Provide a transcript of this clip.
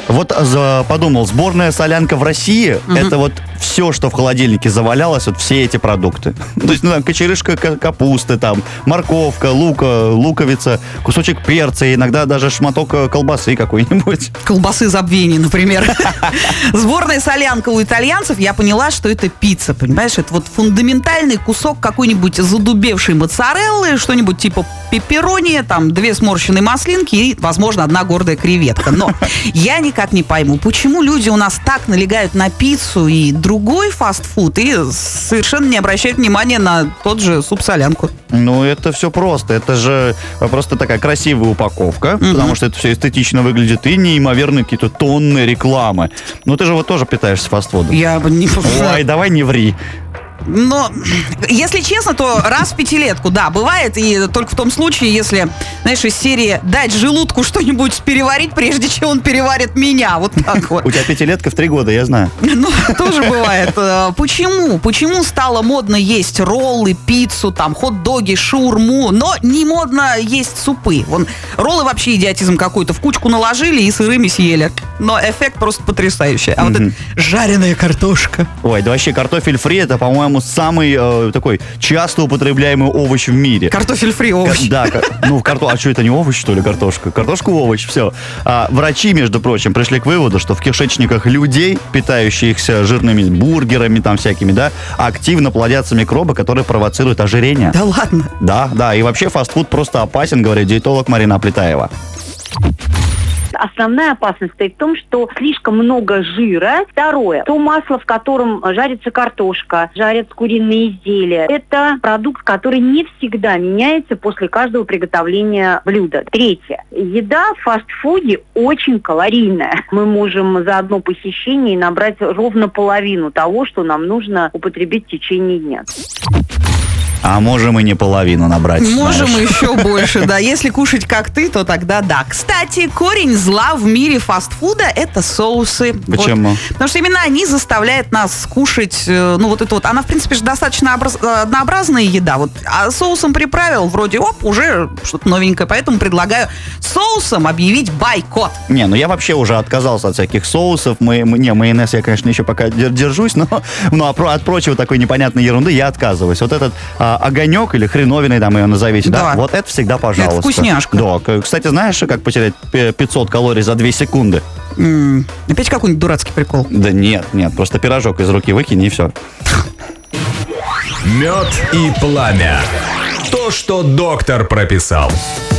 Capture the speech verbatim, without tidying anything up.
Вот за, подумал, сборная солянка в России, угу. это вот все, что в холодильнике завалялось, вот все эти продукты. То есть, ну, там, кочерышка капусты, там, морковка, лука, луковица, кусочек перца, иногда даже шматок колбасы какой-нибудь. Колбасы забвений, например. Сборная солянка у итальянцев, я поняла, что это пицца, понимаешь? Это вот фундаментальный кусок какой-нибудь задубевшей моцареллы, что-нибудь типа пепперони, там, две сморщенные маслинки и, возможно, одна гордая креветка. Но я никак не пойму, почему люди у нас так налегают на пиццу и другой фастфуд и совершенно не обращают внимания на тот же суп-солянку. Ну, это все просто. Это же просто такая красивая упаковка, mm-hmm. потому что это все эстетично выглядит, и неимоверные какие-то тонны рекламы. Ну, ты же вот тоже питаешься фастфудом. Я бы не... Ой, давай не ври. Но, если честно, то раз в пятилетку, да, бывает, и только в том случае, если, знаешь, из серии дать желудку что-нибудь переварить, прежде чем он переварит меня, вот так вот. У тебя пятилетка в три года, я знаю. Ну, тоже бывает. Почему? Почему стало модно есть роллы, пиццу, там, хот-доги, шаурму, но не модно есть супы? Вон, роллы вообще идиотизм какой-то, в кучку наложили и сырыми съели. Но эффект просто потрясающий. А mm-hmm. вот эта жареная картошка. Ой, да вообще картофель фри, это, по-моему, самый э, такой часто употребляемый овощ в мире. Картофель фри овощ. Да, ну, карто... а что, это не овощ, что ли, картошка? Картошка овощ, все. А врачи, между прочим, пришли к выводу, что в кишечниках людей, питающихся жирными бургерами, там всякими, да, активно плодятся микробы, которые провоцируют ожирение. Да ладно? Да, да, и вообще фастфуд просто опасен, говорит диетолог Марина Аплетаева. Основная опасность стоит в том, что слишком много жира. Второе, то масло, в котором жарится картошка, жарятся куриные изделия. Это продукт, который не всегда меняется после каждого приготовления блюда. Третье, еда в фастфуде очень калорийная. Мы можем за одно посещение набрать ровно половину того, что нам нужно употребить в течение дня. А можем и не половину набрать. Можем знаешь. еще больше, да. Если кушать как ты, то тогда да. Кстати, корень зла в мире фастфуда – это соусы. Почему? Вот. Потому что именно они заставляют нас кушать, ну вот это вот. Она, в принципе, же достаточно образ... однообразная еда. Вот. А соусом приправил, вроде, оп, уже что-то новенькое. Поэтому предлагаю соусом объявить бойкот. Не, ну я вообще уже отказался от всяких соусов. Мы, мы, не, майонез я, конечно, еще пока держусь, но, но от прочего такой непонятной ерунды я отказываюсь. Вот этот а, огонек или хреновиной, там ее назовите, да. да, вот это всегда пожалуйста. Это вкусняшка. Да, кстати, знаешь, как потерять пятьсот калорий за две секунды? М-м, опять какой-нибудь дурацкий прикол? Да нет, нет, просто пирожок из руки выкинь и все. Мед и пламя. То, что доктор прописал.